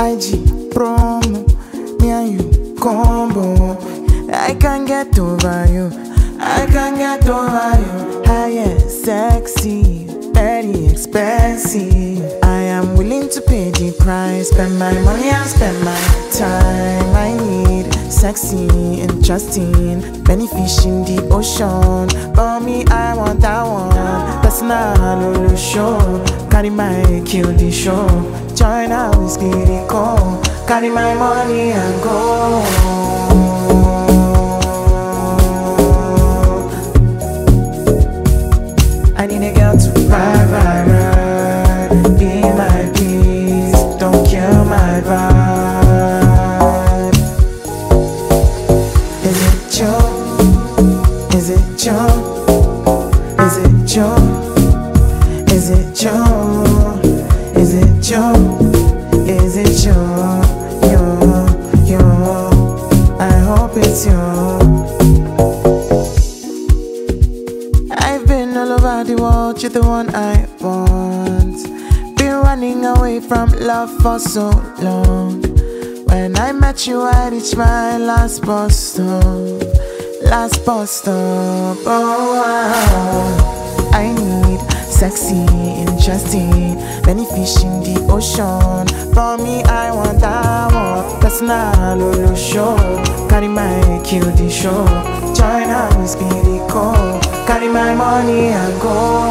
IG promo, me and you combo. I can't get over you, I can't get over you. Higher, sexy, very expensive. I am willing to pay the price, spend my money and spend my time. I need sexy, interesting, many fish in the ocean. For me, I want that one. Personal show, carry my kill the show. Join our whiskey, the call. Carry my money and go. I need a girl to ride, be my peace, don't kill my vibe. Is it you? Is it you? Is it you? Is it you? Is it you? Is it you? You? I hope it's you. I've been all over the world, you're the one I want. Been running away from love for so long. When I met you, I reached my last bus stop. Last bus stop, oh wow. I need sexy, interesting, many fish in the ocean. For me, I want that one. Personal show, carry my kill the show. Join our whiskey, the call. Carry my money and go.